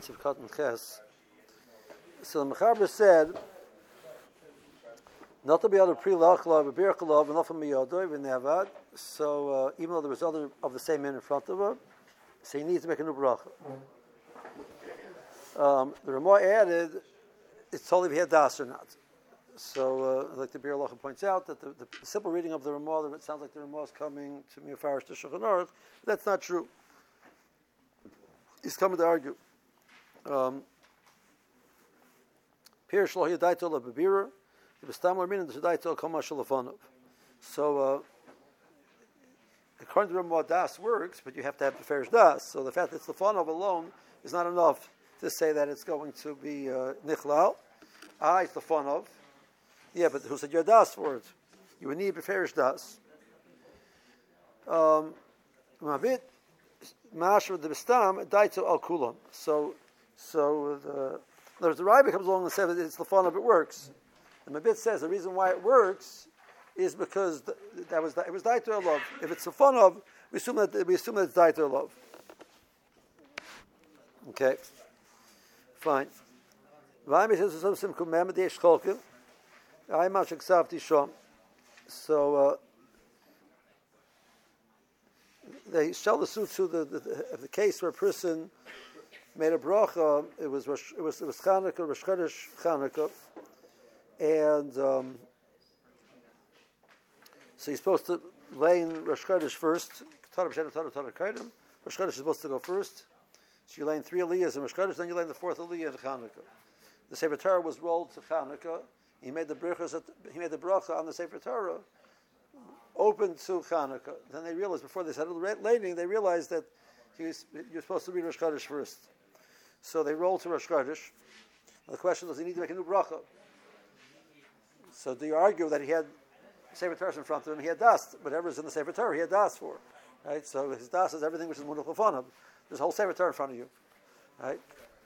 of Cotton Ches. So the Mechaber said, not to be able to pre-lachlav, birchalav, and often miyodoi, v'nevad. So even though there was other of the same man in front of her, so he needs to make a new bracha. The Ramah added, it's totally if he had das or not. So, like the Bir Halacha points out, that the simple reading of the Ramah, it sounds like the Ramah is coming to Mefarish to Shulchan Aruch. That's not true. He's coming to argue. Pirish lo yadaito la bebira, the bestam l'armin, the yadaito kol mashal lefanov. So, according to the Ramah, das works, but you have to have the Farish das. So the fact that it's lefanov alone is not enough to say that it's going to be nichlal. It's lefanov. Yeah, but who said your das for it? You would need beferish das. Mavit mashra the bestam daito al kulam. So the Rabbi comes along and says it's the fun of it works. And Mavit says the reason why it works is because it was daito al love. If it's the fun of, we assume that it's daito al love. Okay, fine. Rabbi says some kumem desh cholkim. So they shall the suit to the case where a person made a bracha. It was Chanukah, Rosh Chodesh Chanukah, and so he's supposed to lay in Rosh Chodesh first. Rosh Chodesh is supposed to go first. So you lay in 3 aliyahs in Rosh Chodesh, then you lay in the 4th aliyah in Chanukah. The Sefer Torah was rolled to Chanukah. He made the bracha on the Sefer Torah open to Chanukah. Then they realized, before they started laning, they realized that you're supposed to read Rosh Chodesh first. So they rolled to Rosh Chodesh. The question was, does he need to make a new bracha? So do you argue that he had Sefer Torah in front of him, he had das, whatever's in the Sefer Torah, he had das for. Right? So his das is everything which is Munach Lefanov. There's a whole Sefer Torah in front of you. Right?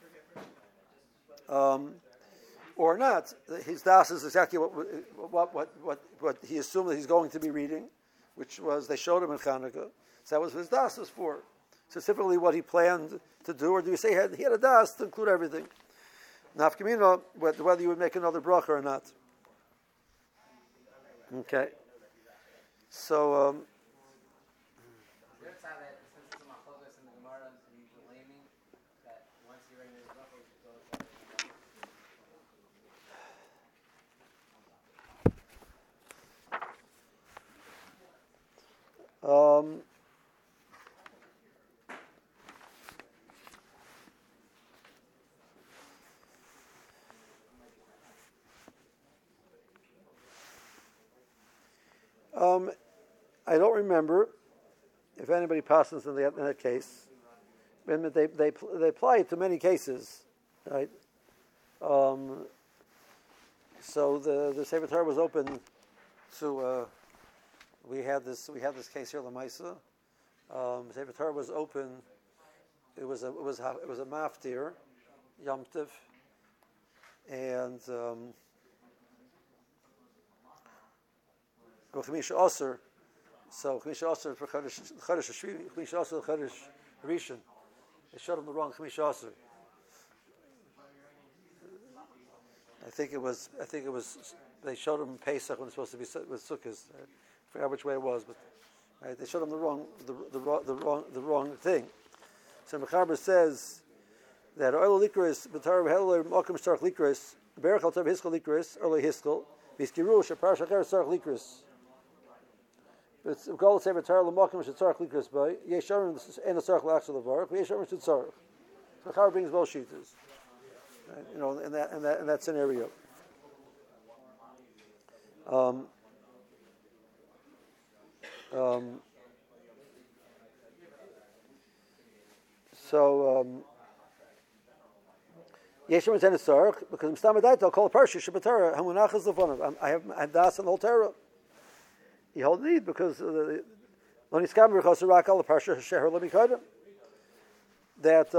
Or not, his das is exactly what he assumed that he's going to be reading, which was they showed him in Chanukah. So that was what his das was for. Specifically what he planned to do, or do you say he had a das to include everything? Nafkamina, whether you would make another bracha or not. Okay. So, I don't remember if anybody passes in that case. They apply it to many cases, right? So the Sefer Torah was open to. We had this case here, Lamaisa. Sefer Torah was open. It was a maftir, Yom Tiv, and Chamisha Aser. So Chamisha Aser for Chodesh Shvi, Chamisha Aser Chodesh Rishon. They showed him the wrong Chamisha Aser. I think it was. They showed him Pesach when it's supposed to be with Sukkot. I forgot which way it was, but right, they showed him the wrong thing. So Mechaber says that oil likris b'tar v'heler makom stark likris berach al tav hiskal likris early hiskal v'skiru shapar shacher stark likris. But goal say b'tar l'makom stark likris by yesharim and a stark lachshel levarach yesharim should sarach. So Mechaber brings both sheeters, in that scenario. Yeshem is a sarach because Mstamadaita I'll call a parsha Shabbatara Hamunach is the fun of I have das and the whole Torah. He held need because Loni Skam Rechos Rak al parsha Sheher Lemikadam. That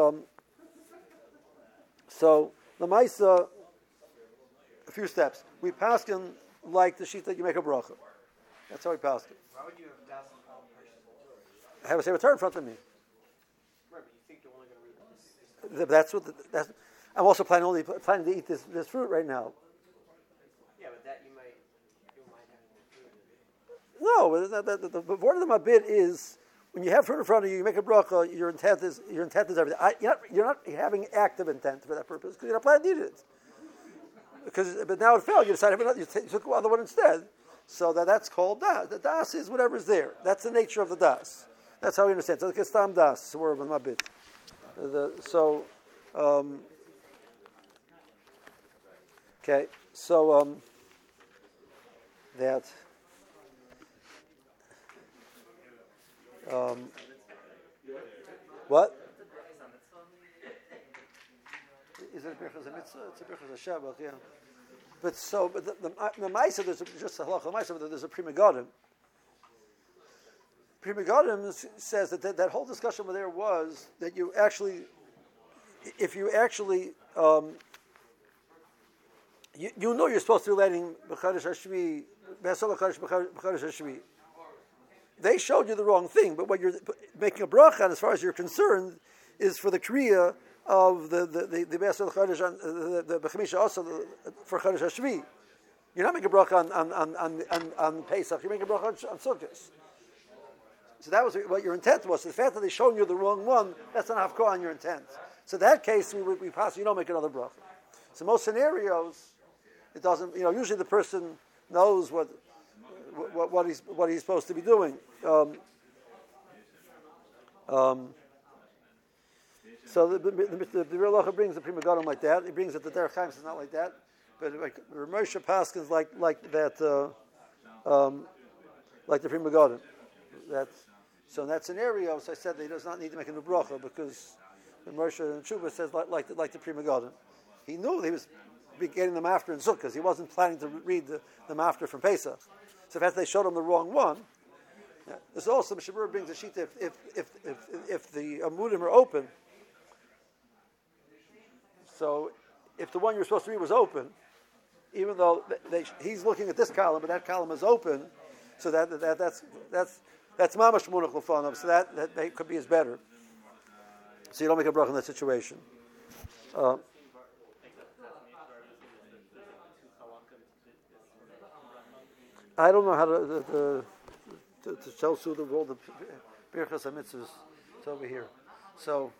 so the Maisa, a few steps. We paskin like the sheet that you make a bracha. That's how we paskin. Why would you have das on all parsha? I have a Sefer Torah in front of me. Right, but you think you're only going to read this That's what. I'm also planning to eat this fruit right now. Yeah, but that you might have No, the word of the mabit is when you have fruit in front of you, you make a bracha. Your intent is everything. You're not having active intent for that purpose because you're not planning to eat it. But now it failed. You decided you took the other one instead. So that's called das. The das is whatever's there. That's the nature of the das. That's how we understand. So it's stam das. The word of the mabit. Okay. So that. What? Is it a birchas a mitzvah? It's a birchas a shabbat, yeah. But the ma'isa, there's just a halacha ma'isa, but there's a prima godim. Prima godim says that whole discussion over there was that you actually, if you actually, you know you're supposed to be letting b'chodesh hashvi, b'asol b'chodesh hashvi. They showed you the wrong thing, but what you're making a bracha on, as far as you're concerned, is for the kriya of the Be'asol Chodesh, the B'chamisha also for Chodesh Hashvi. You're not making a bracha on Pesach. You're making a bracha on Sukkot. So that was what your intent was. So the fact that they showed you the wrong one, that's not hafkor on your intent. So in that case, we possibly don't make another bracha. So most scenarios, it doesn't. Usually the person knows what he's supposed to be doing. So the real Halacha brings the Prima Godim like that. He brings it the Derech Chaim is not like that, but like Moshe Paskins like that, like the Prima Godim. So in that scenario, as I said, he does not need to make a new bracha because the Moshe and Tshuva says like the Prima Godim. He knew he was getting them after in Sukkot. He wasn't planning to read them after from Pesach. So if they showed him the wrong one, there's also Mishabur brings a sheet if the amudim are open. So if the one you're supposed to read was open, even though he's looking at this column, but that column is open, so that's mamash munach l'fanav. So that could be as better. So you don't make a bracha in that situation. I don't know how to tell through the world of birchas hamitzvos. It's over here. So.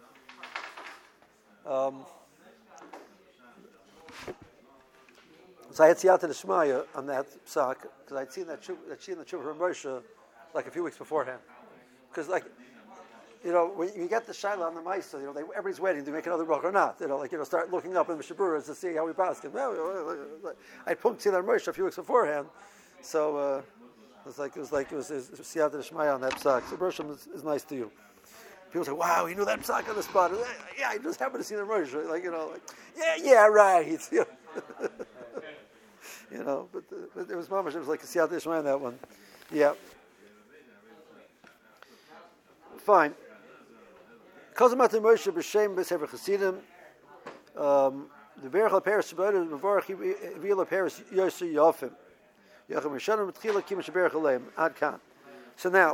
So I had siyata d'shmaya on that psak because I'd seen that she in the Tshuva from Moshe like a few weeks beforehand. Because when you get the shaila on the ma'isa, everybody's waiting to make another bracha or not. Start looking up in the Mishaburas to see how we pass it. I punked siyata Moshe a few weeks beforehand, so it was siyata d'shmaya on that psak. So Bershom is nice to you. People say, "Wow, he knew that psak on the spot." Yeah, I just happened to see the Moshe. Yeah, right. But it was mamash. It was like a siyata d'shmaya on that one. Yeah. Fine. Kazamat Moshe b'shem b'sefer Chasidim. The berach l'peres shebodeh b'vorach v'il l'peres yoser yofim. Yachem Rishonim t'chila kimash berach aleim ad kan. So now,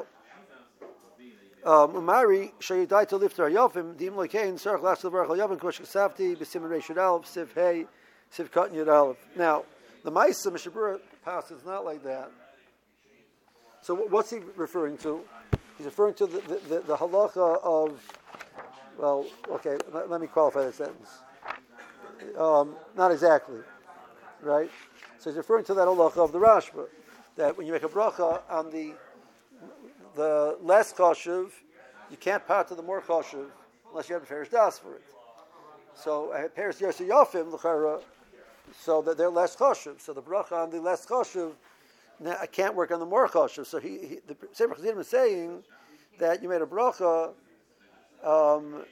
Umari sheyidai to lifter yofim dim lekein sarach last l'berach l'yofim kosh kasavti b'simin reish yud aleph siv hey siv katan yud aleph. Now. The Ma'isa Mishabura pass is not like that. So what's he referring to? He's referring to the halacha of, well, okay, let me qualify that sentence. Not exactly, right? So he's referring to that halacha of the Rashba, that when you make a bracha on the less chashuv, you can't part to the more chashuv unless you have a Ferish Das for it. So Paris Yosef Yofim, l'chara, so that they're less chashuv. So the bracha on the less chashuv, I can't work on the more chashuv. So the Sefer Chassidim is saying that you made a bracha on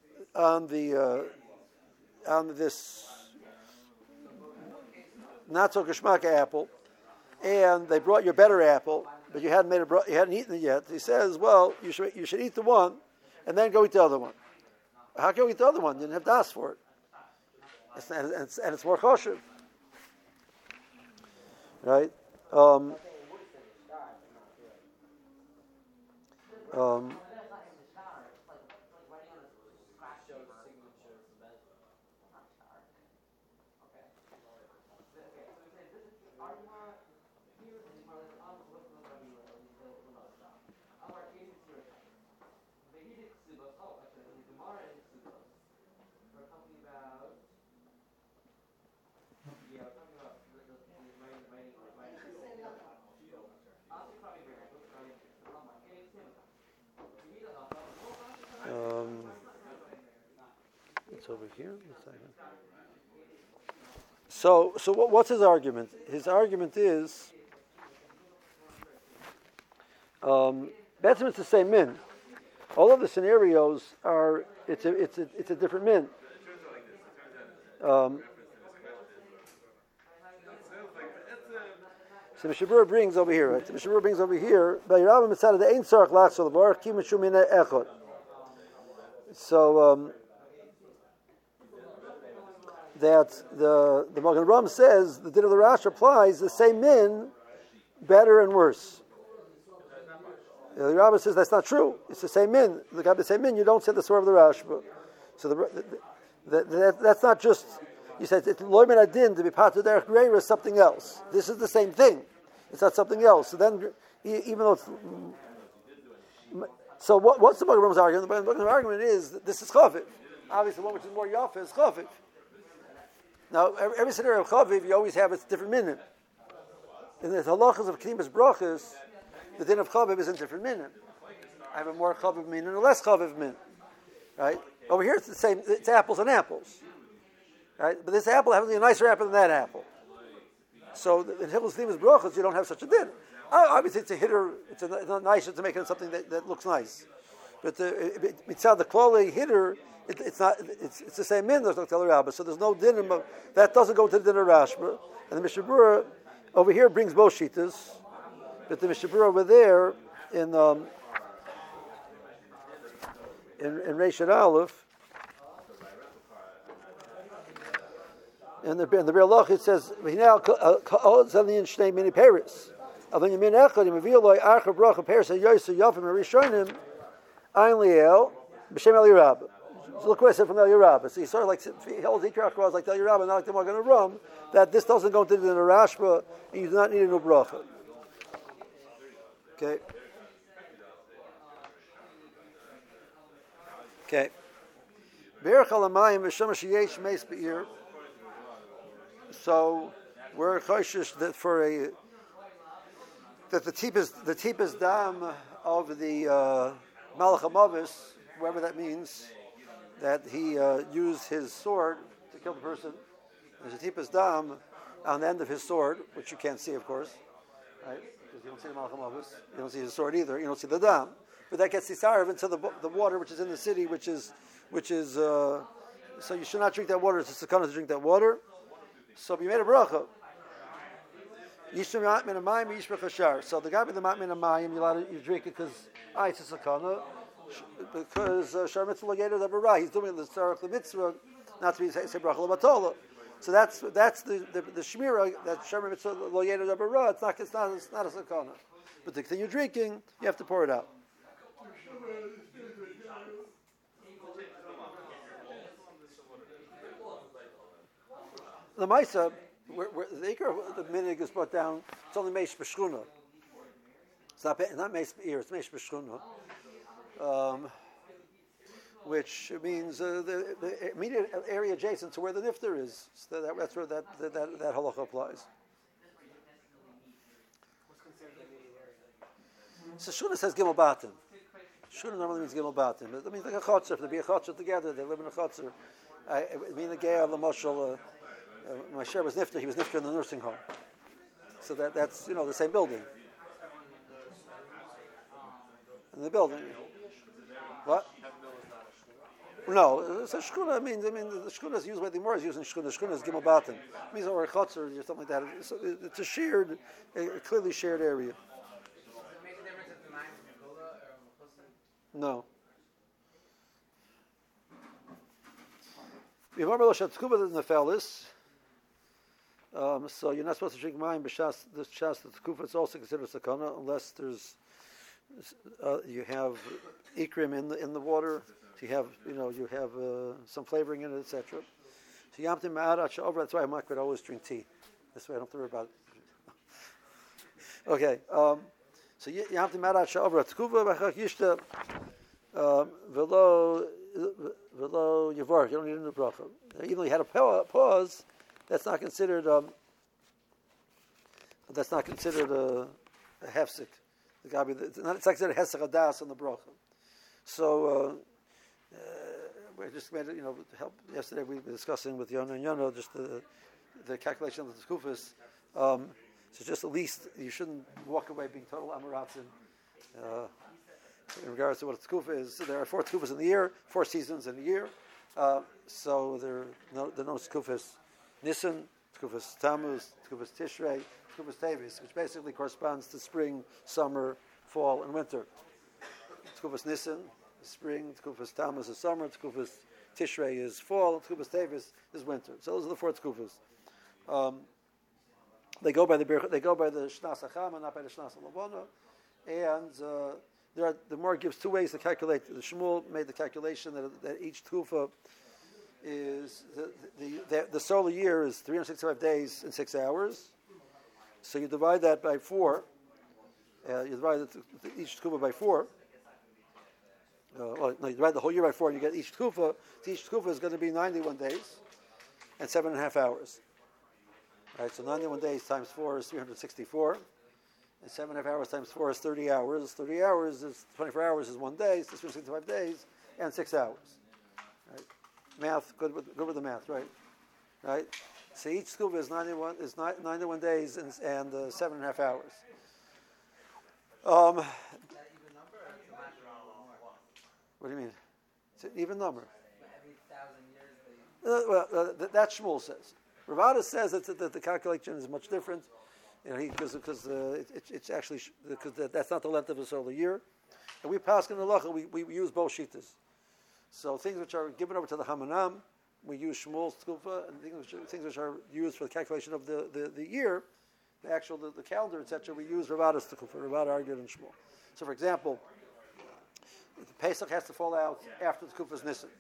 this not so geschmack apple, and they brought you a better apple, but you hadn't eaten it yet. He says, well, you should eat the one, and then go eat the other one. How can we eat the other one? You didn't have das for it. And it's more kosher, right? over here. One second. So what's his argument? His argument is, that's it's the same min. All of the scenarios are it's a different min. So Mishabur brings over here. Right? Mishabur brings over here. So that the Magen Ram says the din of the Rash applies the same min, better and worse. The Rabbah says that's not true. It's the same min. The same min. You don't say the sword of the Rashba. So that's not just. You said it's loyman adin to be part of derech greira is something else. This is the same thing. It's not something else. So then, even though it's so, what's the Magen Ram's argument? The Magen Ram's argument is that this is chaviv. Obviously, the one which is more yafa is chaviv. Now, every scenario of chaviv, you always have its different minim. In the halachas of knimas brachas, the din of chaviv is in different minim. I have a more chaviv min and a less chaviv min. Right? Over here, it's the same. It's apples and apples. Right? But this apple happens to be a nicer apple than that apple. So in Hilchos Knimas brachas, you don't have such a din. Obviously, it's a hitter. It's not nicer to make it something that looks nice. But mitzad the klali hitter, it's not. It's the same min. There's no Tel Rabbah, so there's no din. That doesn't go to the din of Rashba. And the Mishabura over here brings both shitas, but the Mishabura over there in Reish and Aleph. And the Real Loch, it says, "Now Zalian Shnei Mini Paris." Avon Yamin Echad Yimavil Loy Archa Bracha Paris Yoysa Yafim Rishonim Ein Liel B'Shem El Yerab. So look what I said from El Yerab. So he sort of like he holds Ikra Akraz like El Yerab, not like the Magen Ram. That this doesn't go into the Rashba, and you do not need a new bracha. Okay. Okay. Berach Alamayim V'Shem Sheyesh Meis Be'ir. So we're cautious that that the tipus dam of the Malach HaMavis, whoever that means, that he used his sword to kill the person. There's a tipus dam on the end of his sword, which you can't see, of course, right? Because you don't see the Malach HaMavis. You don't see his sword either. You don't see the dam, but that gets Sisarav into the water, which is in the city, which is. So you should not drink that water. It's a sakana to drink that water. So you made a bracha. Yishma min amayim, yishma chashar. So the guy with the mat min amayim, you drink it because it's a sakana, because shar mitzvah logeter davarah. He's doing the tzarach the mitzvah, not to be say bracha lebatola. So that's the shmira that shar mitzvah logeter davarah. It's not a sakana. But the thing you're drinking, you have to pour it out. The Maisa, where the Iker of the minig is brought down, it's only Meish B'Shchuna. It's not Meish B'Ir, it's Meish B'Shchuna. Which means the immediate area adjacent to where the nifter is. So that's where that halacha applies. What's considered the immediate area? So Shuna says Gimel Batim. Shuna normally means Gimel Batim. It means like a chotzer. If they be a chotzer together, they live in a chotzer. I mean the Geir of the Moshel. My share was nifter. He was nifter in the nursing home. So that's the same building. In the building. What? No, so shkuna means. The shkuna is used by the more is using shkuna. Shkuna is gimel batim. It means or a chotzer or something like that. It's a clearly shared area. Does it make a difference if the mine is Mekula or Mekhusim? No. Remember Lashatkuba in the Nefelis. So you're not supposed to drink wine, but the shas the tkufa is also considered sakana unless there's you have ikrim in the water. So you have some flavoring in it, etc. So yamtim ma'arat sha'ovra. That's why I could always drink tea. This way I don't have to worry about it. Okay. So yamtim ma'arat sha'ovra tkufa b'chak yishta velo yavar. You don't need a new bracha. Even though you had a pause. That's not considered a hefsek. It's not considered hesek adas on the bracha. So we just made it, to help. Yesterday we were discussing with Yona and Yona just the calculation of the Tkufas. So just at least you shouldn't walk away being total Amaratzin. In regards to what a Tkufa is, so there are 4 Tkufas in the year, 4 seasons in a year. So there are no Tkufas Nisan, Tkufas Tammuz, Tkufas Tishrei, Tkufas Tevis, which basically corresponds to spring, summer, fall, and winter. Tkufas Nisan is spring, Tkufas Tammuz is summer, Tkufas Tishrei is fall, Tkufas Tevis is winter. So those are the 4 Tkufas. They go by the Shnas Achama, not by the Shnas Lavona, and the Gemara gives 2 ways to calculate. The Shmuel made the calculation that each Tkufa is the solar year is 365 days and 6 hours. So you divide that by 4. You divide each Tkufa by 4. You divide the whole year by 4, and you get each Tkufa. Each Tkufa is going to be 91 days and 7.5 hours. Right, so 91 days times 4 is 364, and 7.5 hours times 4 is 30 hours. 30 hours is 24 hours is 1 day, so 365 days and 6 hours. Right. Math, good with the math, right? Right. So each scuba is 91 days and 7.5 hours. What do you mean? It's an even number. Every 1,000 years. That Shmuel says. Ravada says that the calculation is much different, because it's actually because that's not the length of a solar year, and we pass in the halacha we use both shitas. So things which are given over to the Hamanam, we use Shmuel's tkufa, and things which are used for the calculation of the year, the calendar, etc. We use Ravada's tkufa. Ravada argued in Shmuel. So, for example, the Pesach has to fall out after the tkufa's Nisan.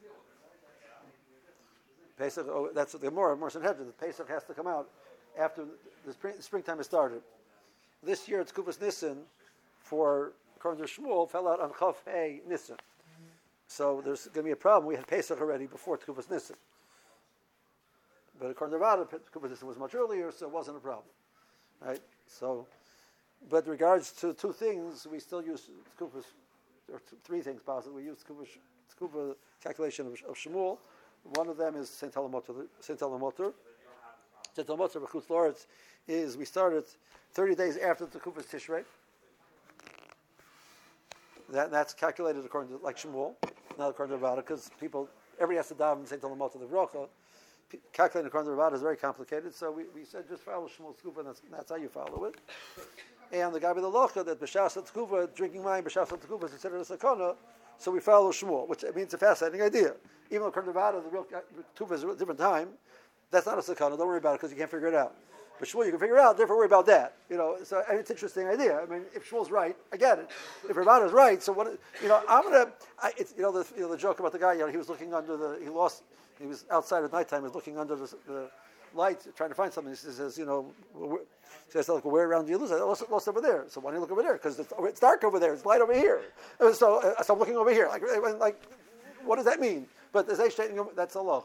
Pesach, that's the Gemara, Morris and Hedger. The Pesach has to come out after the springtime has started. This year, it's Kufas Nisan, according to Shmuel, fell out on Chav Hey Nisan. So there's going to be a problem. We had Pesach already before Kufas Nisan. But according to Rada, Kufas Nisan was much earlier, so it wasn't a problem. Right? So, but in regards to 2 things, we still use Kufas, or 3 things possibly. We use Kufa calculation of Shmuel. One of them is St. Alamotor. St. Alamotor B'chutz La'aretz is we started 30 days after the Kufa's Tishrei. That's calculated according to like Shmuel, not according to Ravada, because everybody has to daven St. Alamotor the Bracha. Calculating according to Ravada is very complicated, so we said just follow Shmuel's Kufa, and that's how you follow it. And the guy with the Locha that B'shas Kufa, drinking wine B'shas Kufa is considered a sakana, so we follow Shmuel, which means it's a fascinating idea. Even though according to Ravada, the real Tufa is a different time, that's not a sakana. Don't worry about it because you can't figure it out. But Shmuel, you can figure it out. Therefore, worry about that. So it's an interesting idea. I mean, if Shmuel's right, I get it. If Ravada's right, so what? The joke about the guy. He was looking under He was outside at nighttime. He was looking under the light, trying to find something. He says, where around do you lose? I lost over there. So why don't you look over there? Because it's dark over there. It's light over here. So I'm looking over here. Like, what does that mean? But that's Allah,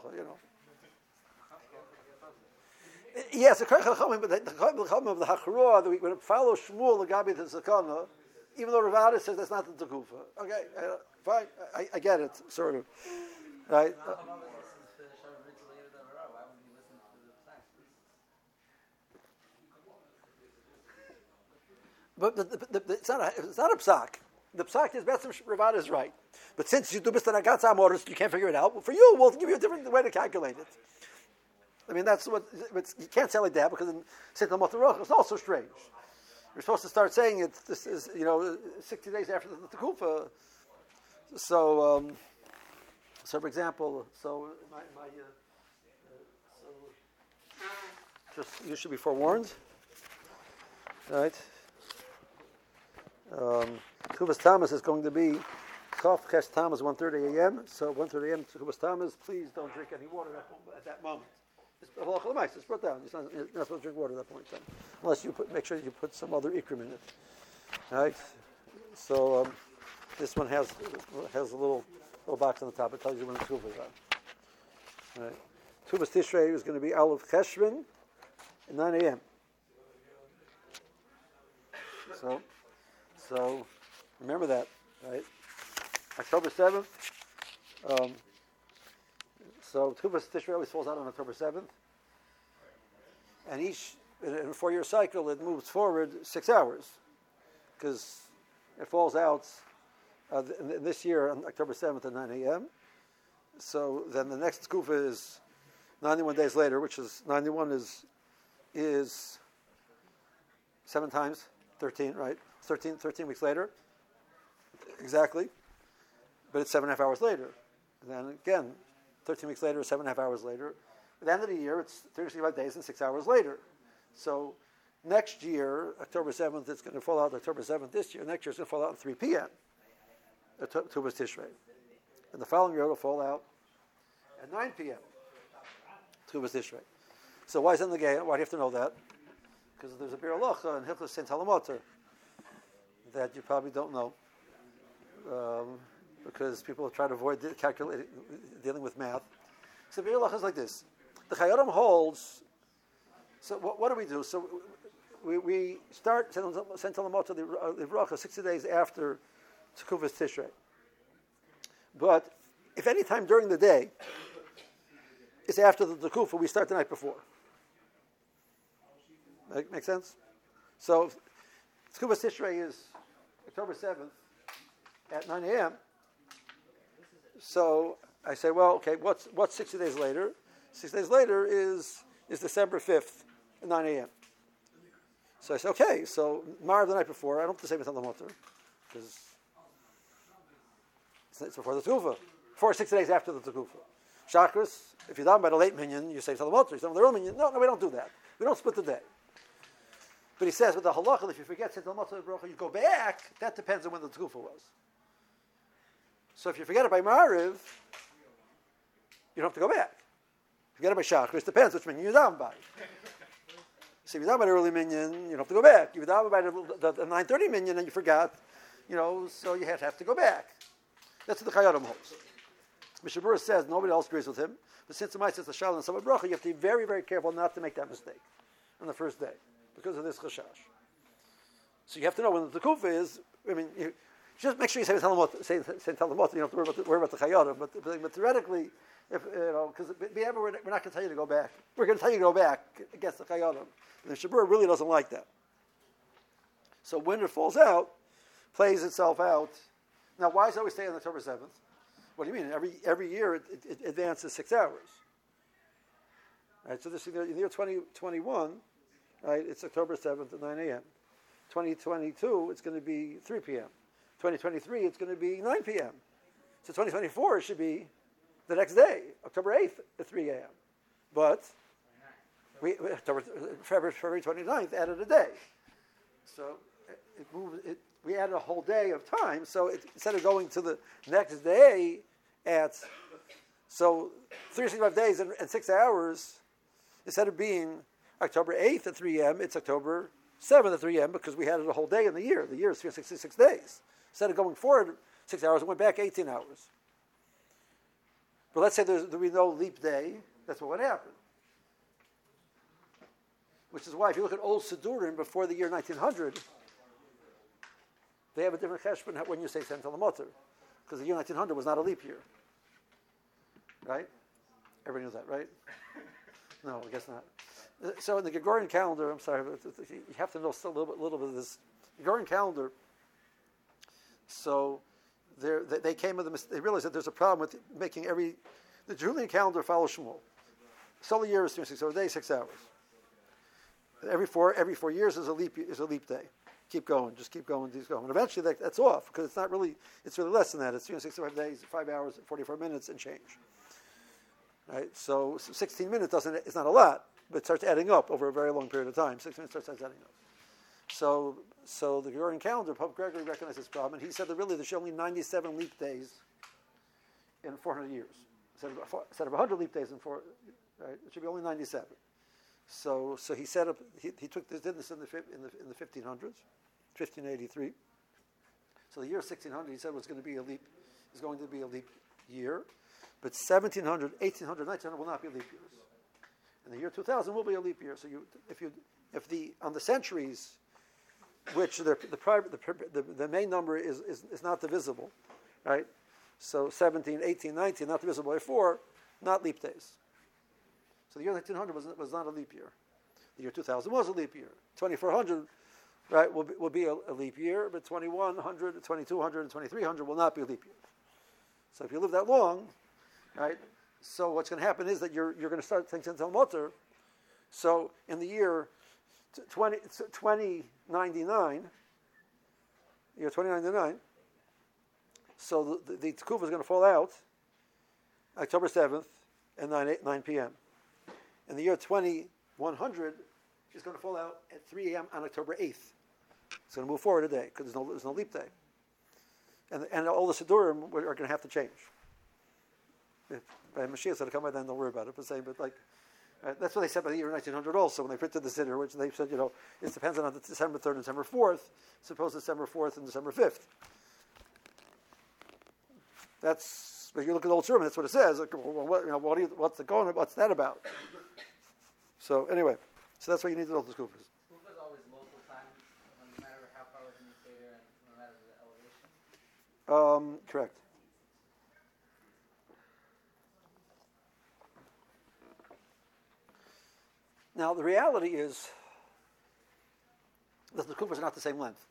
Yes, the Chachamim, but the Chachamim of the Hachrua, that we would follow Shmuel, the Gabi, the Sakana, even though Ravada says that's not the Tekufa. Okay, fine, I get it, sort of. Right? But it's not a psak. The psak is Betzim Ravada is right. But since you do Mr. Nagatza Amoris, you can't figure it out. Well, for you, we'll give you a different way to calculate it. I mean, that's what you can't say like that because in Sint Motorach it's also strange. You're supposed to start saying it. This is 60 days after the Tekufa. So for example, just you should be forewarned, right? Tekufa's Tammuz is going to be Chof Ches Tammuz 1:30 a.m. So 1:30 a.m. Tekufa's Tammuz. Please don't drink any water at that moment. It's brought down. You're not supposed to drink water at that point in time, unless make sure you put some other ikrim in it. All right. So this one has a little box on the top. It tells you when the Tekufa is on. All right. Tekufa's Tishrei is going to be Aleph Cheshvan at 9 a.m. So remember that, right? October 7th. So Tuvas Tishrei always falls out on October 7th. And in a 4-year cycle, it moves forward 6 hours. Because it falls out this year on October 7th at 9 a.m. So then the next Tkufa is 91 days later, which is 91 is 7 times 13, right? 13 weeks later. Exactly. But it's 7.5 hours later. And then again, 13 weeks later, 7.5 hours later. At the end of the year, it's 365 days and 6 hours later. So next year, October 7th, it's going to fall out October 7th this year. Next year, it's going to fall out at 3 p.m. at Tuvas Tishrei. And the following year, it'll fall out at 9 p.m. Tuvas Tishrei. So why is it in the Gaya? Why do you have to know that? Because there's a Bir Halacha in Hilchos Saint Halamoter that you probably don't know. Because people try to avoid dealing with math. So Bir Halacha is like this. The Chayyim holds. So what do we do? So we start Saint Halamoter the Bracha 60 days after Tuvas Tishrei. But if any time during the day is after the Tekufa, we start the night before. Make sense? So Tuvas Tishrei is October 7th at 9 a.m. So I say, well, okay, what's 60 days later? 60 days later is December 5th at 9 a.m. So I say, okay, so Marav the night before, I don't have to say Mitzvah Motor, because it's before the Tekufa. 6 days after the Tekufa. Shachris, if you're done by the late minyan, you say Mitzvah Motor. You're done by the early minyan. No, we don't do that. We don't split the day. But he says with the halacha, if you forget Mitzvah Motor, you go back. That depends on when the Tekufa was. So if you forget it by Marav, you don't have to go back. Forget it by Shachris, depends which minyan you're down by. So if you're down by the early minyan, you don't have to go back. If you're down by the 9:30 minyan and you forgot, so you have to go back. That's what the Chayyim holds. Mishabura says nobody else agrees with him, but since the Mitzvah is the Shalom and Sabbath Bracha, you have to be very, very careful not to make that mistake on the first day because of this chashash. So you have to know when the Tekufa is. Just make sure you say Talamot. Say Talamot. You don't have to worry about the Chayyim, but theoretically, because we're not going to tell you to go back. We're going to tell you to go back against the Chayyim. And the Shabura really doesn't like that. So when it falls out, plays itself out. Now, why does it always stay on October 7th? What do you mean? Every year it advances 6 hours. Right, so this in the year 2021, right, it's October 7th at 9 a.m. 2022, it's going to be 3 p.m. 2023, it's going to be 9 p.m. So 2024 should be the next day, October 8th at 3 a.m. But February 29th added a day. So it moved. We added a whole day of time. So instead of going to the next day so 365 days and 6 hours, instead of being October 8th at 3 a.m., it's October 7th at 3 a.m. because we had it a whole day in the year. The year is 366 days. Instead of going forward 6 hours, it went back 18 hours. But let's say there'll be no leap day. That's what would happen. Which is why, if you look at old Sidurim before the year 1900, they have a different cheshbon when you say Sen Talamoter, because the year 1900 was not a leap year. Right? Everybody knows that, right? No, I guess not. So in the Gregorian calendar, I'm sorry, but you have to know still a little bit of this. Gregorian calendar, so they came with they realized that there's a problem with making the Julian calendar follows Shmuel. Solar year is 364 days, 6 hours. Every 4 years is a leap day. Keep going, just keep going, keep going. And eventually that's off, because it's really less than that. It's 365 days, 5 hours, 44 minutes, and change. Right? So 16 minutes it's not a lot, but it starts adding up over a very long period of time. 6 minutes starts adding up. So the Gregorian calendar, Pope Gregory recognized this problem, and he said that really there should only 97 leap days in 400 years. Instead of 100 leap days in right? It should be only 97. So he set up. He did this in the 1500s, 1583. So the year 1600, he said was going to be a leap year, but 1700, 1800, 1900 will not be leap years. And the year 2000 will be a leap year. So on the centuries, which the main number is not divisible, right? So 17, 18, 19, not divisible by 4. not leap days. So the year 1900 was not a leap year. The year 2000 was a leap year. 2400, right, will be a leap year, but 2100, 2200, and 2300 will not be a leap year. So if you live that long, right, so what's going to happen is that you're going to start thinking until Mutter. So in the year 2099, year 2099, so the Tekufa is going to fall out October 7th at 9 p.m. In the year 2100, it's going to fall out at 3 a.m. on October 8th. It's going to move forward a day because there's no leap day. And all the Sidurim are going to have to change. If by Mashiach's going to come by then, don't worry about it. But that's what they said by the year 1900 also when they printed the Siddur, which they said, it depends on December 3rd and December 4th. Suppose December 4th and December 5th. That's, if you look at the Old Sherman, that's what it says. Like, what's that about? So anyway, so that's why you need to know the Skufas. Kufa is always local time, no matter how far within the Seder and no matter the elevation. Correct. Now the reality is that the Kufas are not the same length.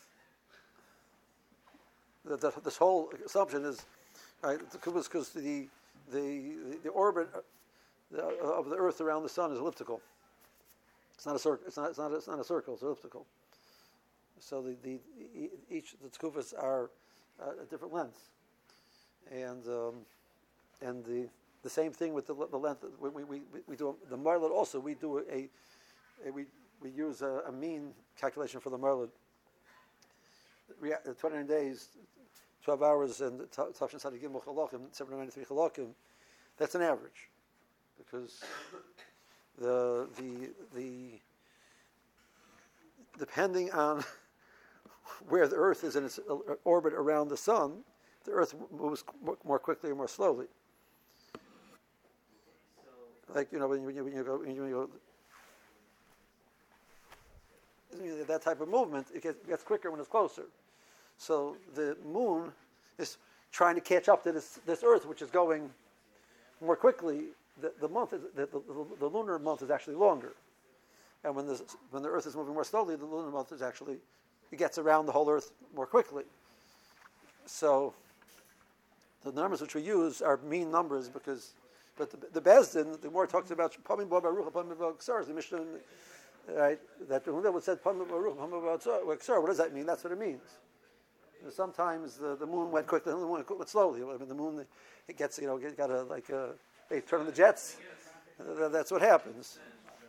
This whole assumption is, right, the Kufas, because the orbit of the Earth around the Sun is elliptical. It's not a circle. It's not a circle. It's elliptical. So the Tkufas are at different lengths, and the same thing with the length. We do the Marlid also. We do we use a mean calculation for the Marlid. 29 days, 12 hours, and Tafshin Sadi Gimel Chalakim, 793 Chalakim. That's an average, because the depending on where the Earth is in its orbit around the Sun, the Earth moves more quickly or more slowly. Like when you go that type of movement, it gets quicker when it's closer. So the moon is trying to catch up to this Earth, which is going more quickly. The month is the lunar month is actually longer, and when the Earth is moving more slowly, the lunar month is actually it gets around the whole Earth more quickly. So the numbers which we use are mean numbers because, but the Bezdin, the more it talks about Pamim Baruch, Pamim Baruch, the Mishnah, right? That whoever said Pamim Baruch, Pamim Baruch, what does that mean? That's what it means. Sometimes the moon went quickly, the moon went slowly. I mean, the moon it gets they turn on the jets. That's what happens.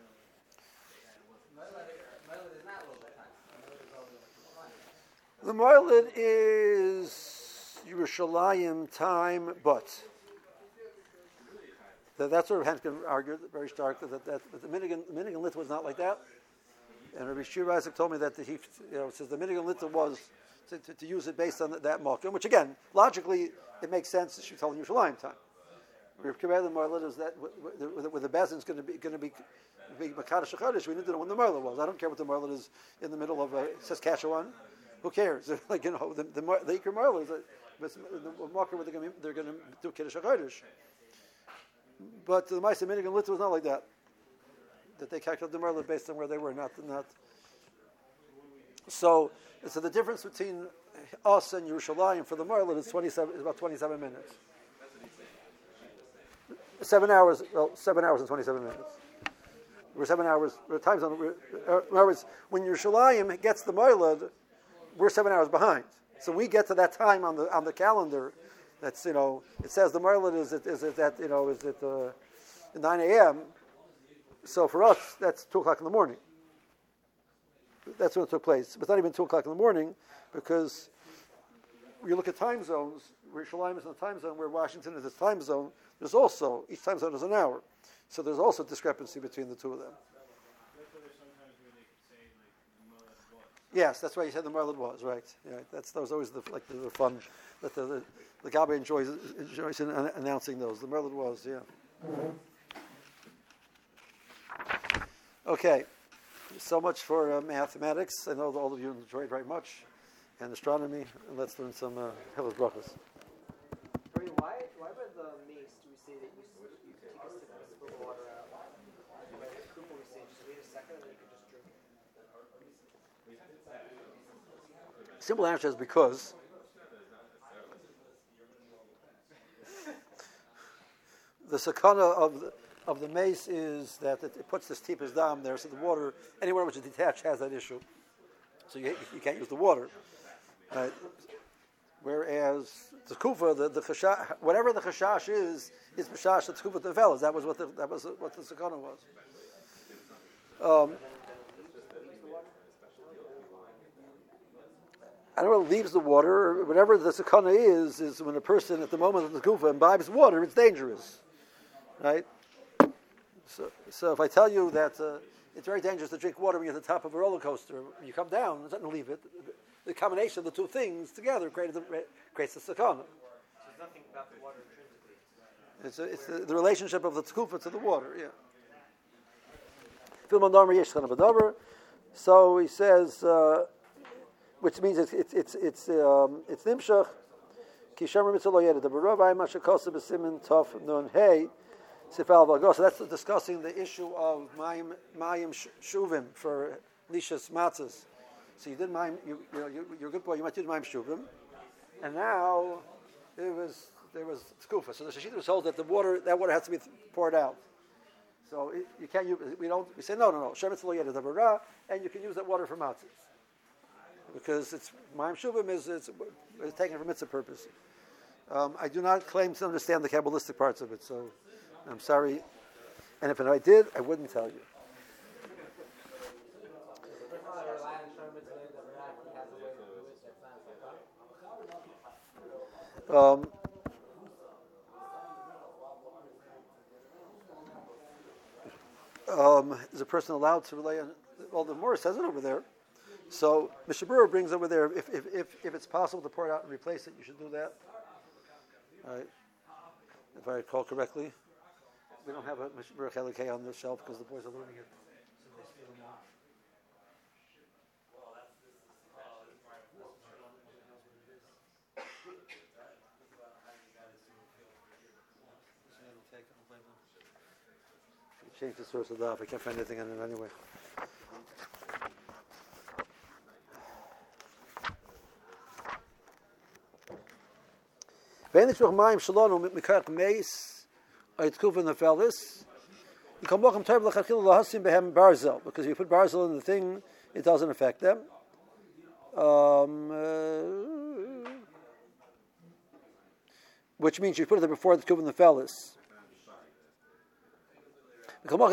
The Marlid is Yerushalayim time, but that's sort of Henkin argued very starkly that the Minigan Lit was not like that. And Rabbi Shir Isaac told me that he says the Minigan Lit was to use it based on that Malkim, which again logically it makes sense. It should tell Yerushalayim time. Rav Kiva the Marlid is that with the Bezdin is going to be Makadosh Chadash. We need to know when the Marlid was. I don't care what the Marlid is in the middle of Saskatchewan. Who cares? The Iker Marlid is the marker where they're going to do Kiddush HaKodesh. But the Ma'aseh Minig and Litva was not like that. That they calculated the Marlid based on where they were, not. So the difference between us and Yerushalayim for the Marlid is about 27 minutes. 7 hours. Well, 7 hours and 27 minutes. We're 7 hours. Time zone. In other words, when Yerushalayim gets the Marlid, we're 7 hours behind. So we get to that time on the calendar. That's it says the Marlid is 9 a.m. So for us, that's 2 o'clock in the morning. That's when it took place. But it's not even 2 o'clock in the morning because you look at time zones. Yerushalayim is in the time zone where Washington is its time zone. There's also each time zone is an hour, so there's also a discrepancy between the two of them. Yes, that's why you said the Marlid was right. Yeah, that was always the fun that the Gabi enjoys in announcing those. The Marlid was, yeah. Okay, so much for mathematics. I know that all of you enjoyed very much, and astronomy. And let's learn some Hilchos Brachos. Why by the mace do we say that you Simple answer is because the sakana of the mace is that it puts this tipus dam there, so the water anywhere which is detached has that issue. So you can't use the water. Whereas the kufa, the chashash, whatever the chashash is chashash the kufa the fellas. That was what the sakana was. I don't know, it leaves the water, or whatever the sakana is when a person at the moment of the kufa imbibes water, it's dangerous. Right? So if I tell you that it's very dangerous to drink water when you're at the top of a roller coaster, when you come down, it's not going to leave it. The combination of the two things together creates the sakana. So there's nothing about the water intrinsically. It's the relationship of the tkufa to the water, yeah. So he says, which means it's nimshach. Kishamar mitzvah lo yedid. The baravai mashakosa b'simin tov nun hey. So that's discussing the issue of mayim shuvim for lishas matzahs. So you did mayim. You're a good boy. You might do mayim shuvim, and now there was tkufa. So the shashita was told that that water has to be poured out. So you can't use. We say no. Shemitz lo yedid davara, and you can use that water for matzahs because it's mayim shuvim is taken for mitzvah purpose. I do not claim to understand the Kabbalistic parts of it, so I'm sorry. And if I did, I wouldn't tell you. Is a person allowed to rely on? Well, the Morris says it over there. So Mishabura brings over there. If it's possible to pour it out and replace it, you should do that. All right. If I recall correctly, we don't have a Mishabura Chelikei on the shelf because the boys are learning it. Change the source of the daf. I can't find anything on it anyway. Because you put barzel in the thing, it doesn't affect them. Which means you put it there before the kuvin the fellas. No,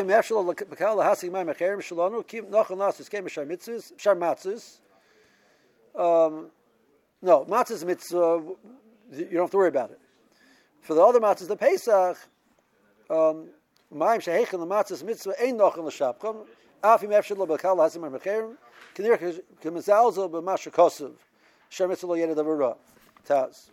matzah's mitzvah, you don't have to worry about it. For the other matzahs, the Pesach, ma'im shehechin the matzah's mitzvah ein nochen l'shapcham, afim efshel lo b'kal hasim ha'mecherim, k'nir k'mezalzel b'masha kosev, shem mitzvah lo yedid avara, taz.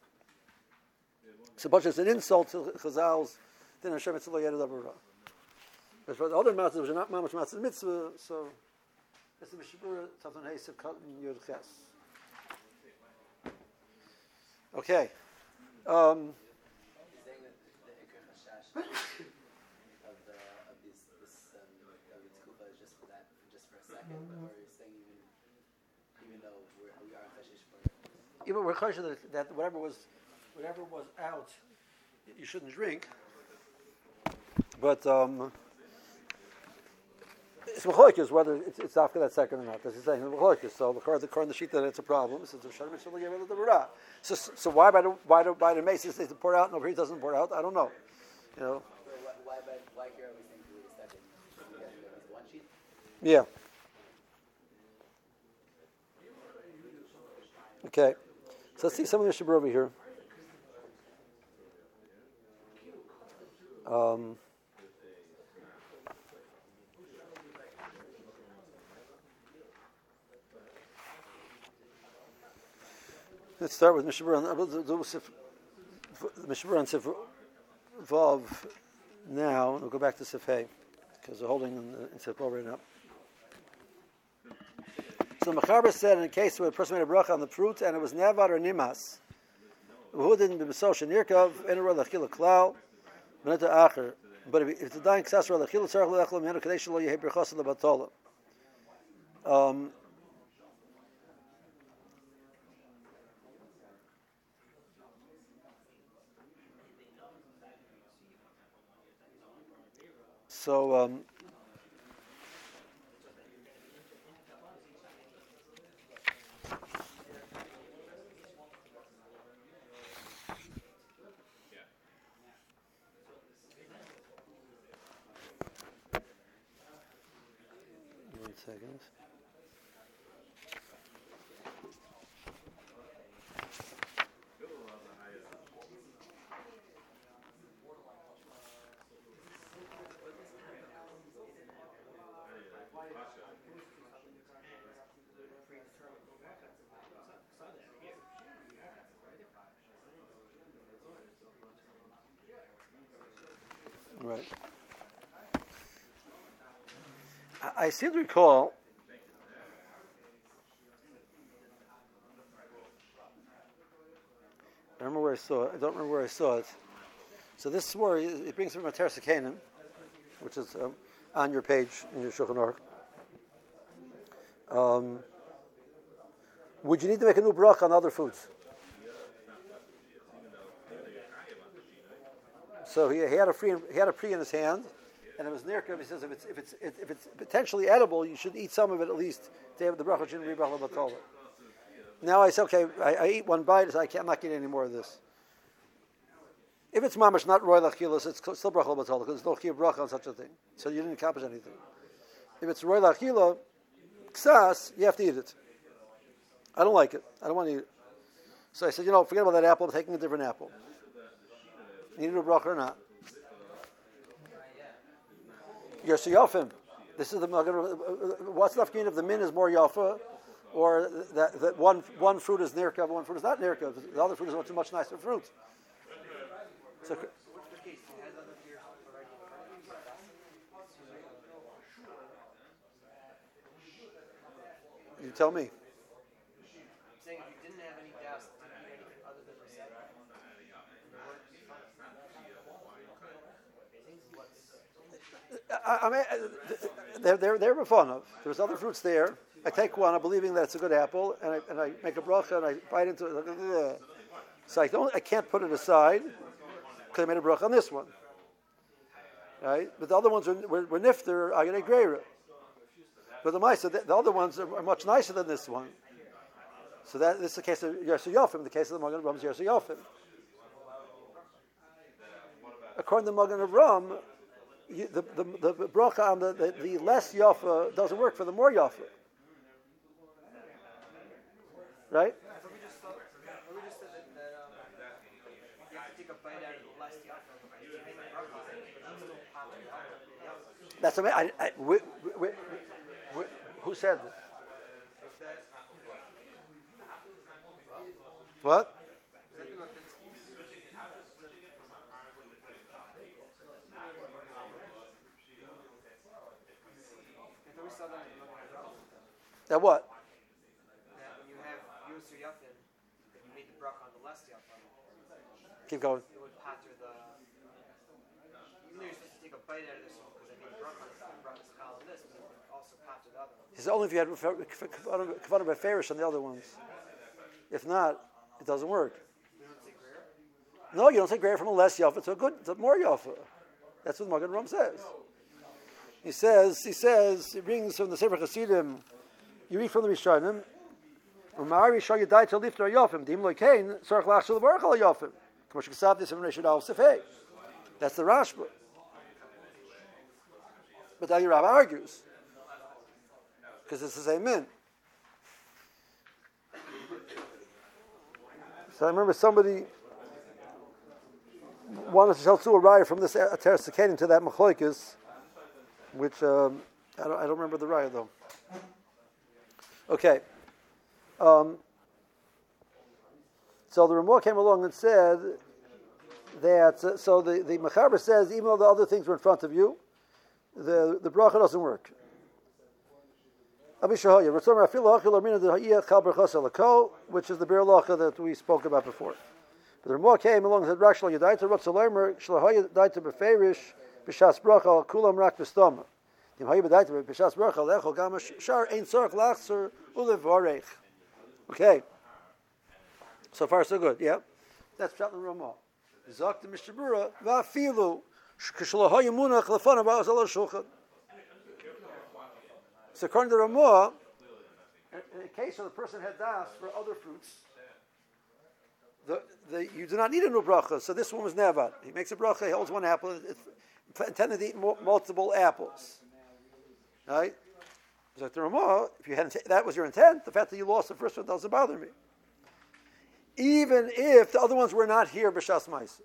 So, but it's an insult to Chazal's, then Hashem mitzvah lo yedid avara. But for the other matzahs, which are not mamash matzah's mitzvah, so it's the Mishabura Tafon Heisav Katan Yud Ches. Okay. You're saying that the Iker Chashash of this Tkufa is just for a second, or you're saying even though we are Chashish for it? Even we're Chashish that whatever was out, you shouldn't drink. But it's machlokes whether it's after that second or not. That's the saying. Machlokes. So the Korban sheet that it's a problem. So why by the mace it says to pour out and over here it doesn't pour out? I don't know. You know. Why here are we saying to do the second? One sheet. Yeah. Okay. So let's see some of the Mishabura over here. Let's start with Mishabura on Sif Vav now, and we'll go back to Sif Hey, because we're holding in Sif Vav right now. So Mechaber said in a case where a person made a bracha on the fruit and it was nevar or nimas, who didn't be b'sosha nirkav, and a lachila klal, but if it's a dying successor lachila tzarich lechel menu kadesh lo yehei brachas lebatola. So, one second. Right. I seem to recall. I don't remember where I saw it. I don't remember where I saw it. So this swore it brings from a Teres Canaan, which is on your page in your Shulchan Aruch. Would you need to make a new bracha on other foods? So he had a pre in his hand, and it was nirkav. He says if it's potentially edible, you should eat some of it at least to have the bracha shouldn't be bracha b'tola. Now I say, okay, I eat one bite, so I'm not getting any more of this. If it's mamash, not roy lachilas, it's still bracha b'tola because there's no chiyuv bracha on such a thing. So you didn't accomplish anything. If it's roy lachila, ksas, you have to eat it. I don't like it. I don't want to eat it. So I said, forget about that apple. I'm taking a different apple. You need to do a bracha or not? You're siyafim. This is the what's the nafkin if the min is more yafa, or that one fruit is nirkav, one fruit is not nirkav. The other fruit is much nicer fruit. So, you tell me. I'm saying if you didn't have any doubts, did you eat anything other than They're fun of. There's other fruits there. I take one, I'm believing that it's a good apple, and I make a bracha and I bite into it. So I can't put it aside because I made a bracha on this one, right? But the other ones were nifter. I get a greira. But the other ones are much nicer than this one. So this is the case of Yersa Yofim. The case of the Magen Avraham is Yersa Yofim. According to the Magen Avraham, the bracha on the less yafa doesn't work for the more yafa, right? We just said that you have to take a bite out of the less yafa. That's amazing. Who said that? What? That what? That when you have Yusur Yafin, and you made the bracha on the less Yafin, Keep going. it would patter the. Even though you're supposed to take a bite out of this one because I made the bracha on this, but it would also patter the other one. He says only if you had kavana beferish on the other ones. If not, it doesn't work. You don't say greer? No, you don't take greir from a less yafa to a more yafa. That's what Magen Avraham says. He says, he brings from the Sefer Chasidim, you read from the Rishonim, Umari shal yadai to lifter yofim, dim loikein, sarach lachshel levarach al yofim. K'mosh k'sav this information al sefei. That's the Rashba. But the Rav argues, because it's the same min. So I remember somebody wanted to tell to a raya from this Teres Canaan to that Machlokes, which I don't remember the raya though. Okay. So the Ramah came along and said that so the Mechaber says even though the other things were in front of you, the bracha doesn't work. Which is the Bir Lacha that we spoke about before. But the Ramah came along and said Rak Shal Yadaita Rotzalomer Shlahaya Daita Beferish B'Shas Bracha Kulam Rak B'Stoma. Okay. So far so good, yeah? That's Pshat and Ramah. Zok the Mishabura, Vafilu, So according to Ramah, in the case of the person had das for other fruits, you do not need a new bracha. So this one was nevad. He makes a bracha, he holds one apple, it's intended to eat multiple apples. Right? So the Ramah, if you hadn't, that was your intent, the fact that you lost the first one doesn't bother me. Even if the other ones were not here, b'shas ma'aseh.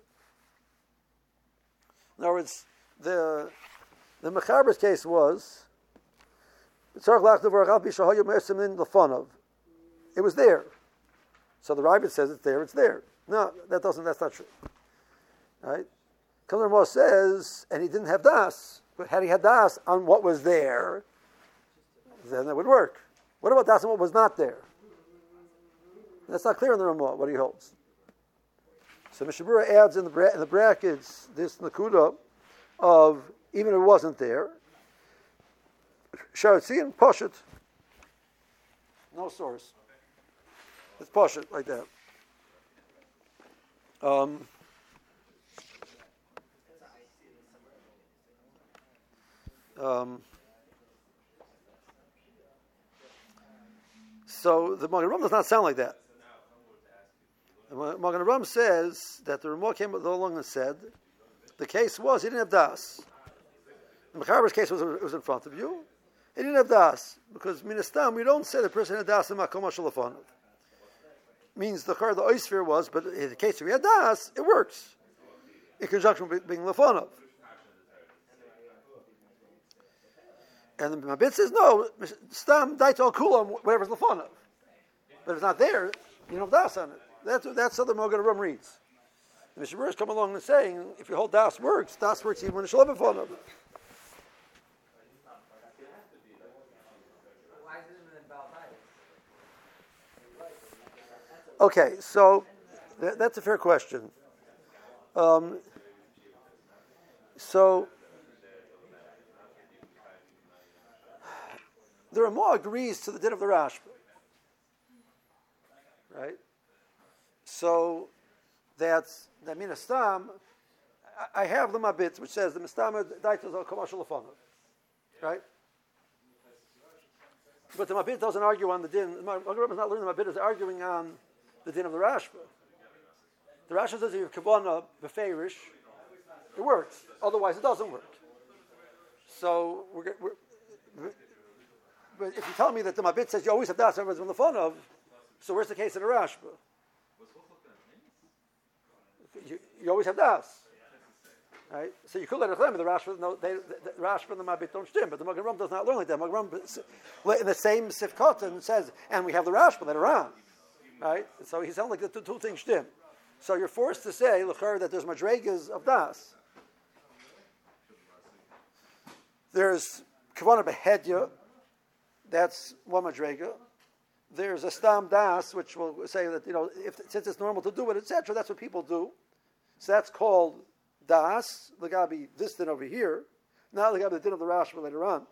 In other words, the Mechaber's case was, it was there. So the Ravid says it's there. No, that's not true. Right? Kamar Ramah says, and he didn't have das, but had he had das on what was there, then it would work. What about das on what was not there? That's not clear in the Ramah, what he holds. So Mishabura adds in the brackets this nakuda of even if it wasn't there, Sharatzian, Pashut. No source. It's Pashut, like that. So the Magen Ram does not sound like that. The Magen Ram says that the Ramah came along and said, the case was he didn't have das. The Mechaber's case was in front of you. He didn't have das because minastam we don't say the person had das in makom shalafanav. Means the oisfir was, but in the case if he had das, it works in conjunction with being lafanav. And the Mabit says no, stam daitol kulam whatever's lafanav. But if it's not there, you don't have das on it. That's how the Magen Ram reads. The Mishabur come along and saying if you hold das works even when it's shalafanav. Okay, so that's a fair question. So the Ramah agrees to the din of the Rashba, right? So that minastam. I have the Mabit which says the mistama daitos al commercial lefanav, right? But the Mabit doesn't argue on the din. The Magen Ram is not learning the Mabit; is arguing on the din of the Rashba. The Rashba says if you have kavana beferish, it works. Otherwise, it doesn't work. So but if you tell me that the Mabit says you always have das everyone's on the phone of, so where's the case of the Rashba? You always have das, right? So you could let it claim the Rashba. No, the Rashba and the Mabit don't stim, but the Magen Ram does not learn like that. Magen Ram in the same Sifkotan says, and we have the Rashba later on. Right? So he sounds like the two things stim. So you're forced to say, l'char, that there's madregas of das. There's kavana behedya, that's one madrega. There's a stam das, which will say that, since it's normal to do it, etc., that's what people do. So that's called das, l'gabi this din over here. Now l'gabi the din of the Rashba later on.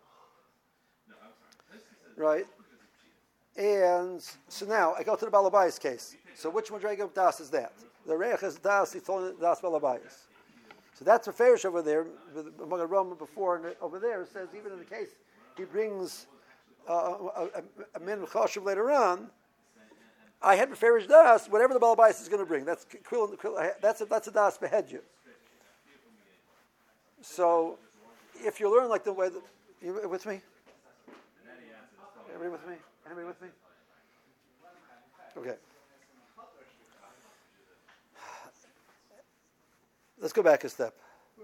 Right? And so now I go to the Balabayas case. So which madrega of das is that? The reich is das, he's told das Balabayas. So that's a fairish over there. The Magen Ram before and over there says even in the case he brings a min chashuv later on. I had fairish das, whatever the Balabayas is going to bring. That's a das behedju. So if you learn like the way you with me, everybody with me. Anybody with me? Okay. Let's go back a step.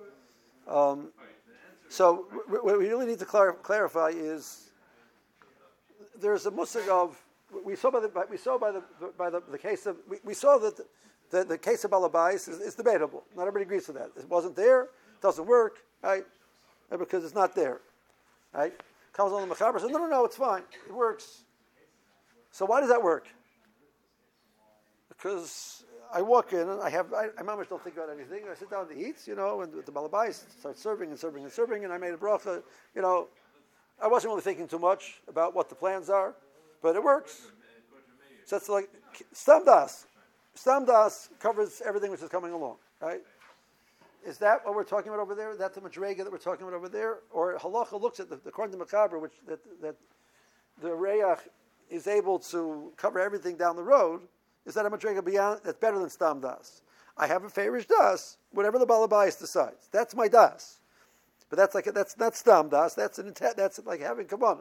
So what we really need to clarify is there's a musig of we saw by the case of we saw that the case of Balabais is debatable. Not everybody agrees with that. It wasn't there. It doesn't work, right? Because it's not there, right? Comes on the Mechaber says no, it's fine. It works. So why does that work? Because I walk in and I mamish don't think about anything. I sit down to eat, and the balabais start serving, and I made a bracha. I wasn't really thinking too much about what the plans are, but it works. So it's like Stam Das. Stam Das covers everything which is coming along, right? Is that what we're talking about over there? Is that the Madrega that we're talking about over there? Or Halacha looks at the according to Mechaber, which that the Reyach is able to cover everything down the road. Is that a Madrega beyond that's better than Stam Das? I have a Ferish Das, whatever the Balabais decides. That's my Das. But that's not Stam Das, that's like having Kavanah.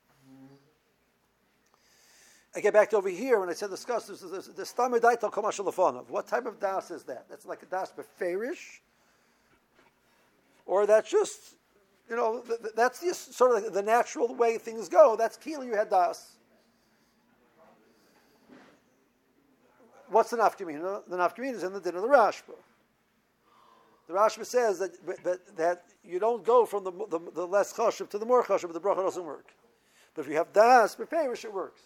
I get back to over here when I said discuss the Stam Daital Kamashal Lafonov. What type of Das is that? That's like a Das Beferish? Or that's just, that's just sort of the natural way things go. That's Kili, you had Das. What's the Nafkamina? The Nafkamina is in the din of the Rashba. The Rashba says that you don't go from the less chashuv to the more chashuv, but the bracha doesn't work. But if you have Das Beferish, it works.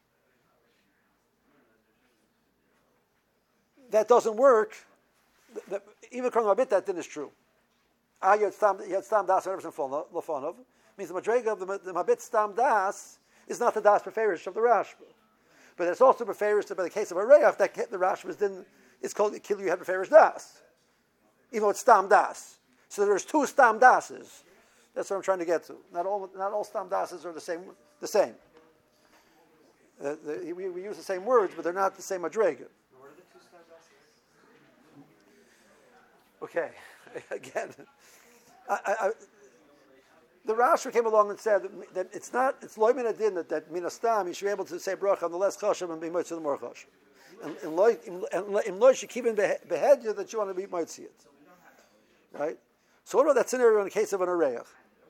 That doesn't work. Even according to Mabit, that din is true. You had Stam Das Lafonov. Means the Madrega of the Mabit Stam Das is not the Das Beferish of the Rashba. But it's also Beferish by the case of a Reach, that the Rashba's din is called Kilu, you had Beferish Das. Even though it's Stam Das. So there's two Stam Dases. That's what I'm trying to get to. Not all Stam Dases are the same. We use the same words, but they're not the same Madrega. Okay, again, the Rashi came along and said that it's loy min adin that minastam you should be able to say bracha on the less chashav and be moitzi the more chashav, and loy should keep in behead you that you want to be moitzi it, right? So what about that scenario in the case of an areach?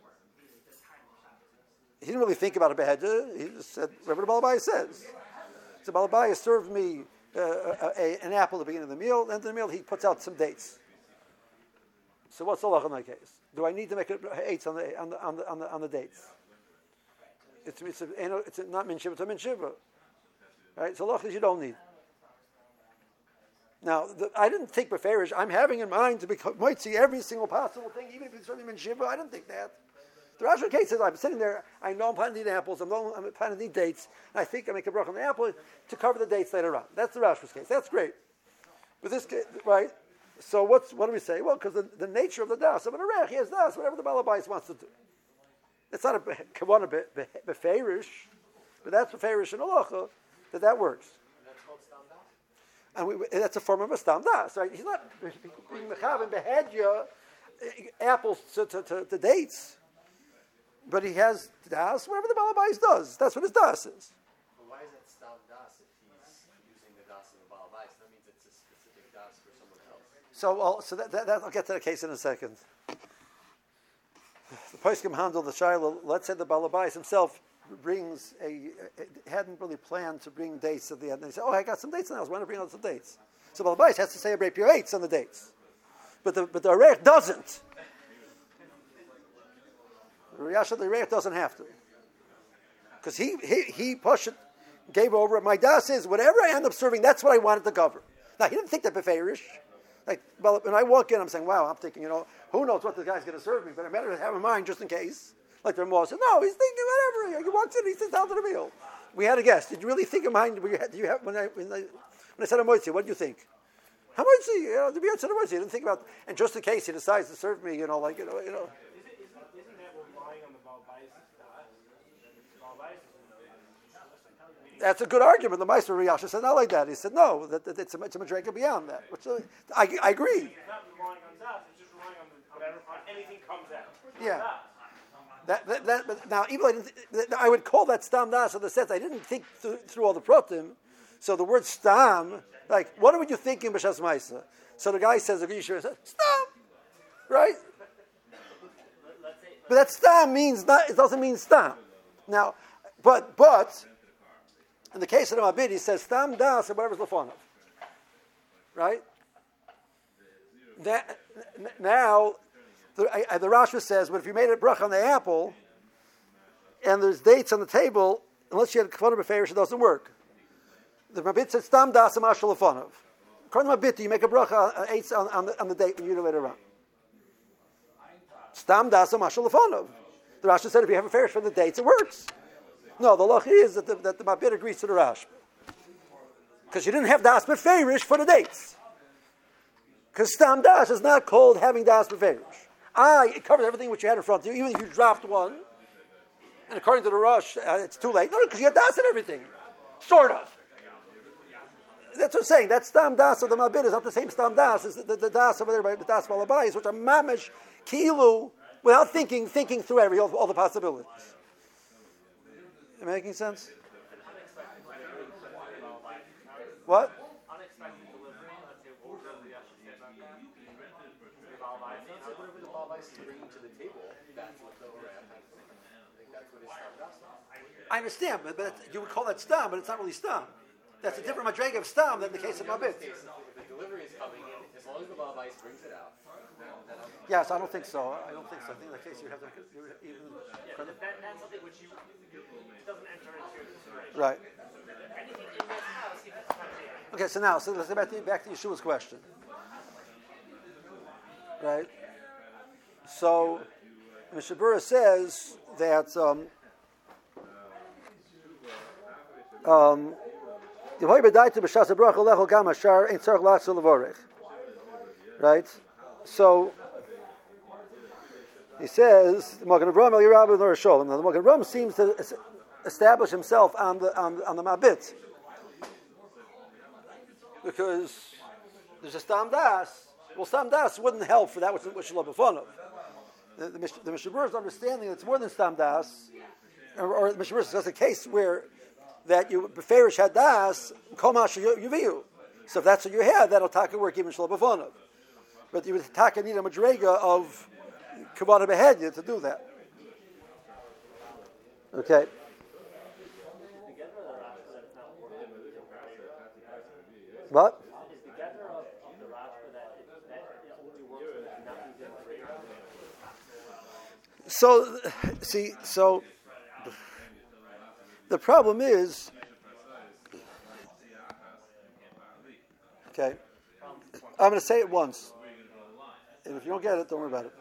He didn't really think about a behead. He just said whatever the Balabai says. So Balabai served me an apple at the beginning of the meal, and at the meal he puts out some dates. So what's the halach in that case? Do I need to make it eights on the dates? It's not min shiva, it's a min shiva, right? So halach is you don't need. Now I didn't think beferish. I'm having in mind to become moitzi every single possible thing, even if it's certainly min shiva. I didn't think that. The Rashi case says I'm sitting there. I know I'm planning to eat apples. I'm planning to eat dates. And I think I make a bracha on the apple to cover the dates later on. That's the Rashi's case. That's great. But this case, right? So what do we say? Well, because the nature of the das of an arech, he has das, whatever the Balabais wants to do. It's not a kavanah beferish, but that's beferish in halacha that works. And that's called stam das. And that's a form of a stam das, right? He's not being mechav and behead you apples to dates, but he has das, whatever the Balabais does. That's what his das is. But why is it stam das if he's using the das of the Balabais? That means it's a specific das for someone else. So that I'll get to the case in a second. The poskim handle the shiloh. Let's say the Balabais himself brings hadn't really planned to bring dates at the end. And he said, "Oh, I got some dates now. I was going to bring out some dates." So Balabais has to say a break your eights on the dates, but the Arech doesn't. The Arech doesn't have to, because he pushed it, gave over. My das is whatever I end up serving. That's what I wanted to cover. Now he didn't think that beferish. Like, well, when I walk in, I'm saying, wow, I'm thinking, who knows what the guy's going to serve me, but I better have in mind just in case. Like the Ramah said, no, he's thinking whatever. He walks in, he sits down to the meal. We had a guest. Did you really think in mind? When I said a moitzi, what did you think? How moitzi? To be outside a moitzi. You didn't think about. And just in case he decides to serve me, Isn't that relying on the Balabais? That's a good argument. The Meister Riyasha said not like that. He said no, that it's a madrega beyond that. Which I agree. It's not relying on that. It's just relying on whatever anything comes out. Yeah. But now, even I would call that stam das in the sense I didn't think through all the protim. So the word stam, like, what would you think in B'Shas Maisa? So the guy says, stam, right? But that stam means not. It doesn't mean stam. Now, but in the case of the Mabid, he says stam das or whatever's lefonov, right? That now. The Rashi says, but if you made a bracha on the apple, and there's dates on the table, unless you had kavana b'ferish, it doesn't work. The Mabit says, "Stam das amashal lefonov." According to Mabit, you make a bracha on the date when you do later on. Stam das amashal lefonov. The Rashi said, if you have a ferish for the dates, it works. No, the loch is that the Mabit agrees to the Rashi, because you didn't have das b'ferish for the dates. Because Stam Das is not called having Das Beferish. It covers everything which you had in front of you, even if you dropped one. And according to the Rush, it's too late. No, because you had Das and everything. Sort of. That's what I'm saying. That Stam Das of the Mabit is not the same Stam Das as the Das over there by the Das Malabayis, which are mamish, kilu, without thinking through all the possibilities. Am I making sense? What? Unexpected delivery, let's say, what would the Yasha say about that? Whatever the Baal is bringing to the table, that's what the Oraya has. I think that's what his Stam Das is. I understand, but you would call that Stam, but it's not really Stam. That's a different madrega of Stam than the case of Mabit. If the delivery is coming in, as long as the Baal brings it out, then Yes, I don't think so. I think in that case you have to even. That's something which doesn't enter into your consideration. Right. Anything in this house, he doesn't have to. Okay, so let's go back to Yeshua's question. Right? So, Mishabura says that right? So, he says, the Magen Avraham seems to establish himself on the Mabit. Because there's a Stam Das. Well, Stam Das wouldn't help for that which you love before of. The Mishabura's understanding that it's more than Stam Das, or the Mishabura says a case where that you beferish had Das, komash yuviu. So if that's what you had, that'll take work even shlo before of. But you would need a madrega of kavana behedya to do that. Okay. What? So, so the problem is, okay, I'm going to say it once, and if you don't get it, don't worry about it.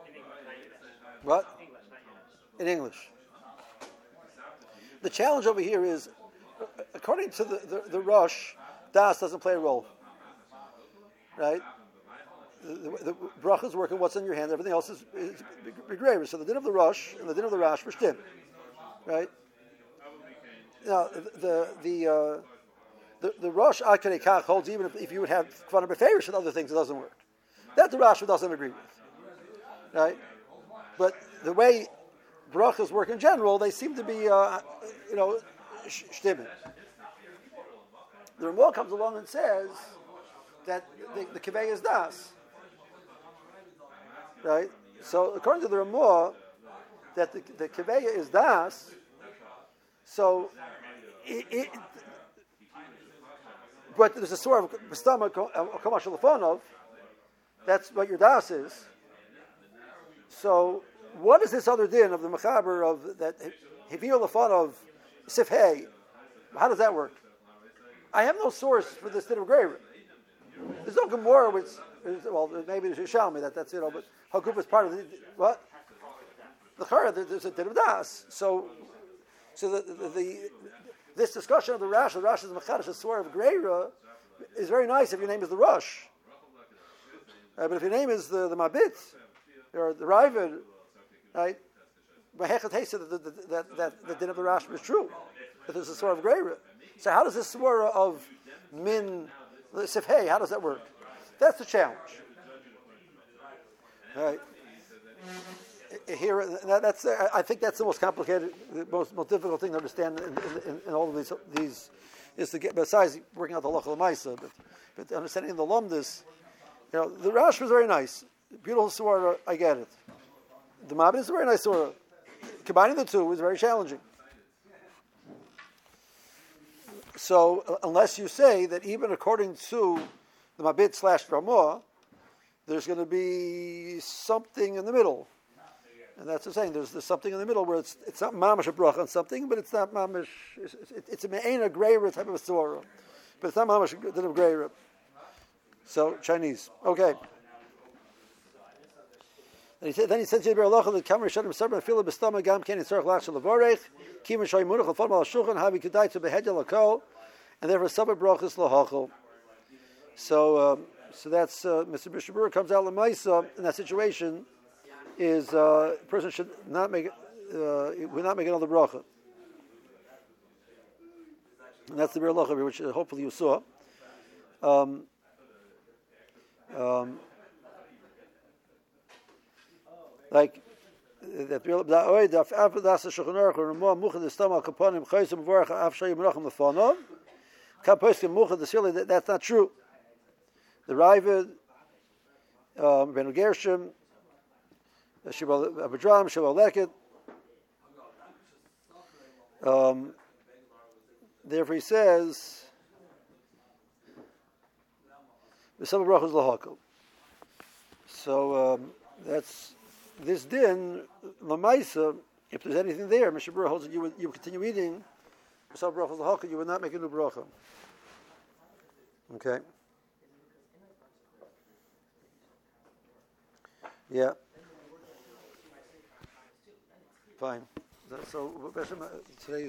What? In English. The challenge over here is, according to the Rush, Das doesn't play a role, right? The bracha is working what's in your hand. Everything else is greater. So the din of the Rush and the din of the Rash were shtim, right? Now the Rush Akadei Kach holds even if you would have Kvanar Beferish and other things, it doesn't work. That the Rash doesn't agree with, right? But the way brachas work in general, they seem to be shtimin. The Ramah comes along and says that the kivei is das, right? So according to the Ramah, that the kivei is das. So, but there's a sort of stomach komashalafonov. That's what your das is. So, what is this other din of the mechaber of that hivir lafonov sifhei? How does that work? I have no source for this din of Greira. There's no Gemara which, well, maybe there's Yishalmi, that's but Hakuf is part of the, what? The Chara, there's a din of Das. So this discussion of the Rash is Mechadash, the swear of Greira, is very nice if your name is the Rush. But if your name is the Mabit, or the Ravid, right? Mahechat Hesa, that the din of the Rash is true. That there's a swear of Greira. So how does this swara of min sifhei? How does that work? That's the challenge. All right. Here, I think that's the most complicated, the most difficult thing to understand in all of these is to get, besides working out the lochal ma'isa, but understanding the lumdis. The Rash was very nice, beautiful swara. I get it. The Mabit is a very nice swara. Combining the two is very challenging. So, unless you say that even according to the Mabit / Ramah, there's going to be something in the middle. And that's the saying, there's something in the middle where it's not mamash a bracha on something, but it's not mamash, it's a me'ena greira type of a surah. But it's not mamash a greira. So, Chinese. Okay. And then he said to Yibir Allah, that Kamar Shadim Sabra, Fila Bistama Gam Ken Yitzarach Lachshel Lavorech, Kim and Shoy Munach, Lafon Mal Shulchan, Havi Kudai to Behedya Lako, and therefore Sabra Brachas Lahachel. So So that's Mr. Mishabur comes out Lamaisa in that situation is person should not make will not make another bracha. And that's the Be'er Lacha, which hopefully you saw. Like that that's not true. The Ravid, Ben Gershom, Abadram, Shabbat Leket. Therefore, he says, "V'sam brachos lahakol." So that's this din lamaisa. If there's anything there, Mishabur holds that you would continue eating. V'sam brachos lahakol. You would not make a new bracha. Okay. Yeah. Fine. So today.